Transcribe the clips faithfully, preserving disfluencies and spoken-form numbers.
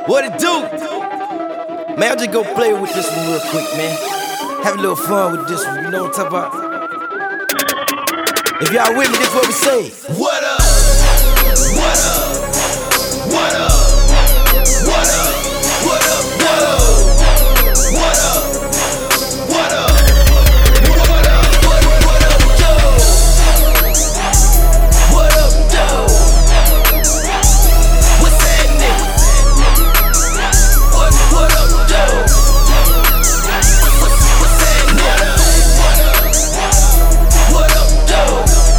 What it do? Man, I'll just go play with this one real quick, man. Have a little fun with this one, you know what I'm talking about? If y'all with me, this what we say. What up? What up? What up? What up? What up? What up? What up? What up? What up? What what up, Joe? What up, Joe? What's happening? What what up, Joe? What's what's happening? What up? What up, Joe?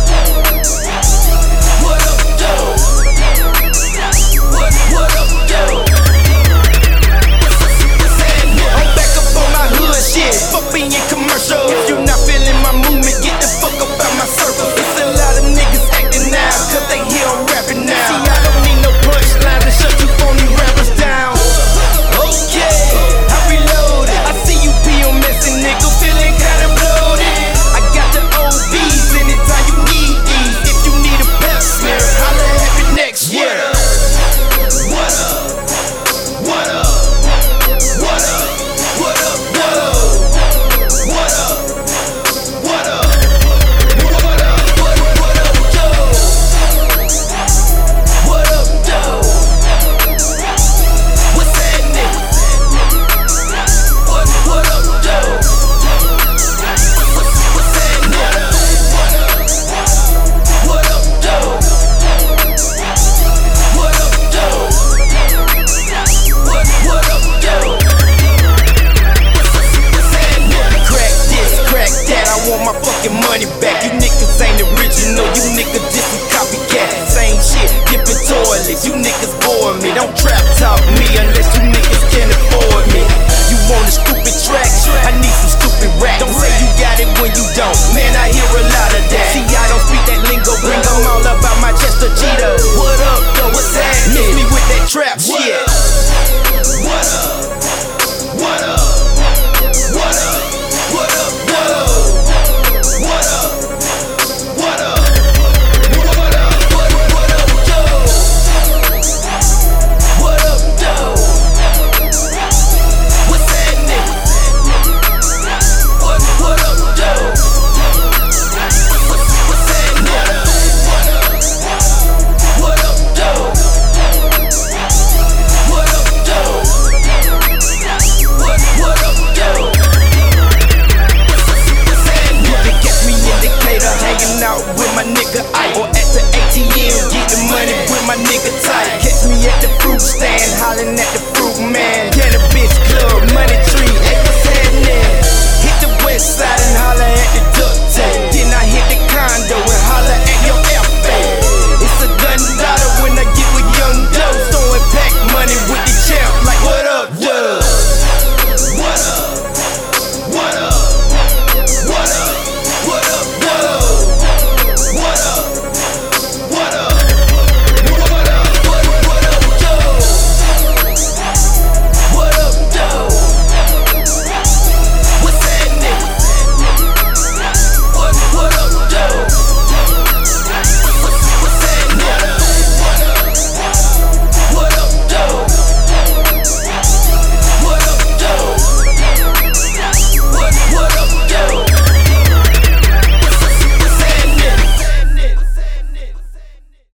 What up, Joe? What what up, Joe? What's happening? I'm back up on my hood shit. Fuck being commercial. If you not feeling my movement, get the fuck up out my circle. It's a lot of niggas acting now, cause they hear I'm rapping now. See, I don't need no punchlines to shut you phony rappers down. Okay, I reloaded. I see you P on messing, nigga, feeling kinda bloated. I got the O Bs anytime you need these. If you need a pep smear, holla at me next year. What up? What up? What up? What up? What up? What up? What up? What up? What what up, Joe? What up, Joe? What's happening? What what up, Joe? What's what's happening? What up? What up, Joe? What up, Joe? What what up, Joe? Crack this, crack that, I want my fucking money back. You niggas ain't original, you niggas just some copycat. Same shit, different toilets, you niggas bore me. Don't trap talk me unless you niggas can afford me. You want a stupid track? I need some stupid rap. Don't say you got it when you don't, man, I hear a lot of that. See, I don't speak that lingo, bring them all up out my chest of Cheetos. What up, though, what's happening? Miss me with that trap shit. What up? What up? What up? What up? What up? What up? What up? What up? What what up, Joe? What up, Joe? What's happening? What what up, Joe? What's what's happening? What up? What up, Joe? What up, Joe? What what up, Joe? What's happening? You can catch me in Decatur, hanging out with my nigga Ike, or at the A T M, getting money with my nigga Ty. Catch me at the fruit stand, hollering at the